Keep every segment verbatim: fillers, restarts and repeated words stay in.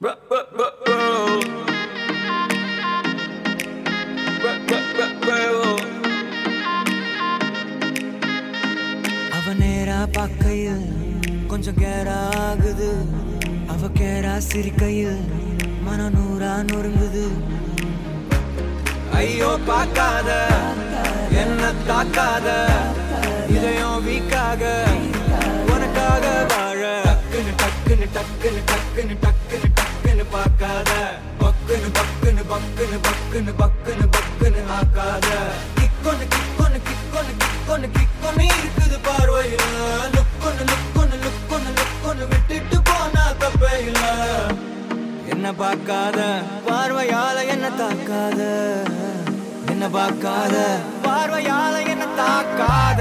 அவ நேரா பார்க்கையில் கொஞ்சம் கேரா ஆகுது. அவ கேரா சிரிக்கையில் மன நூறா நொறுங்குது. ஐயோ பார்க்காத என்ன தாக்காத, இதயம் வீக்காக உனக்காக வாழ. டக்குன்னு டக்குன்னு டக்குன்னு டக்குன்னு டக்குன்னு டக்குன்னு பார்க்காத. பக்குன்னு பக்குன்னு பக்குன்னு பக்குன்னு பக்குன்னு பக்குன்னு ஆக்காத. கிக்கொன்னு கிக்கொன்னு கிக்கொன்னு கிக்கொன்னு கிக்கொன்னு இருக்குது பார்வையில. லுக்கொன்னு லுக்கொன்னு லுக்கொன்னு லுக்கொன்னு விட்டுட்டு போனா தப்பே இல்ல. என்ன பார்க்காத பார்வையால என்ன தாக்காத. என்ன பார்க்காத பார்வையால என்ன தாக்காத.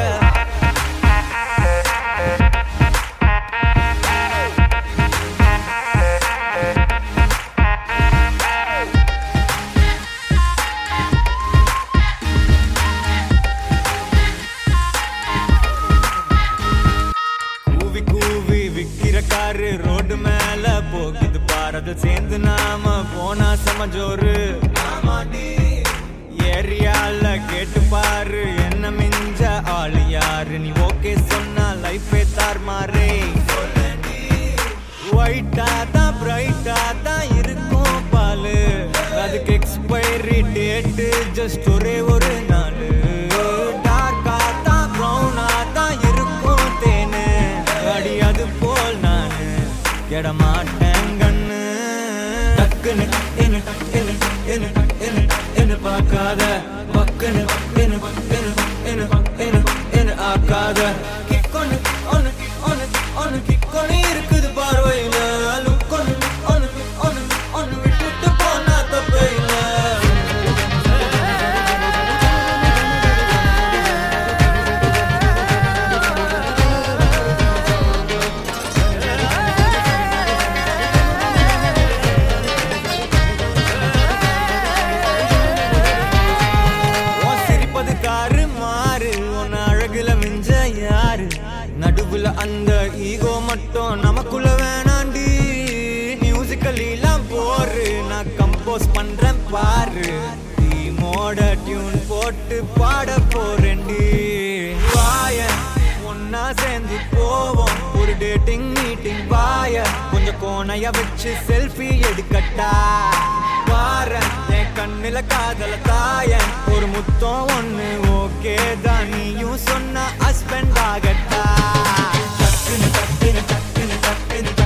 கூவி கூவி விக்கிற காரு ரோடு மேல போகுது பாரத. சேர்ந்து நாம போனா சமஜோரு. ஏரியால கேட்டு பாரு என்ன மிஞ்ச ஆளு யாரு. நீ ஓகே சொன்னா லைஃபே தார்மாரே. ஒயிட்டா தான் பிரைட்டா தான் இருக்கும் பாலு. அதுக்கு எக்ஸ்பைரி டேட்டு ஜஸ்ட் ஒரே ஒரு நாள். டார்க்கா தான் ப்ரௌனா தான் இருக்கும் தேனு. அடி அது போல் நானு கெட மாட்டேன் கண்ணு. டக்குன்னு என்ன என்ன என்ன என்ன என்ன பார்க்காத. பக்குன்னு என்ன என்ன என்ன என்ன என்ன ஆக்காத. கிக்கொன்னு ஒன்னு ஒன்னு ஒன்னு கிக்கொன்னு இருக்குது பார்வையில. லுக்கொன்னு ஒன்னு ஒன்னு ஒன்னு விட்டுட்டு போனா தப்பே இல்ல. நடுவுல அந்த ஈகோ மட்டும் நமக்குள்ள வேணாண்டி. மியூசிக்கல்லாம் போரு நான் கம்போஸ் பண்றேன் பாரு. டீமோட டியூன் போட்டு பாட போறேன்டி. வாய ஒன்னா சேர்ந்து போவோம் ஒரு டேட்டிங் மீட்டிங். வாய கொஞ்சம் கோணைய வச்சு செல்ஃபி எடுக்கட்டா. பாரு என் கண்ணுல காதல தாயன் ஒரு முத்தம் ஒண்ணு ஓகே தான். நீயும் சொன்ன ஹஸ்பண்ட் ஆகட்டா. டக்குன்னு டக்குன்னு டக்குன்னு டக்குன்னு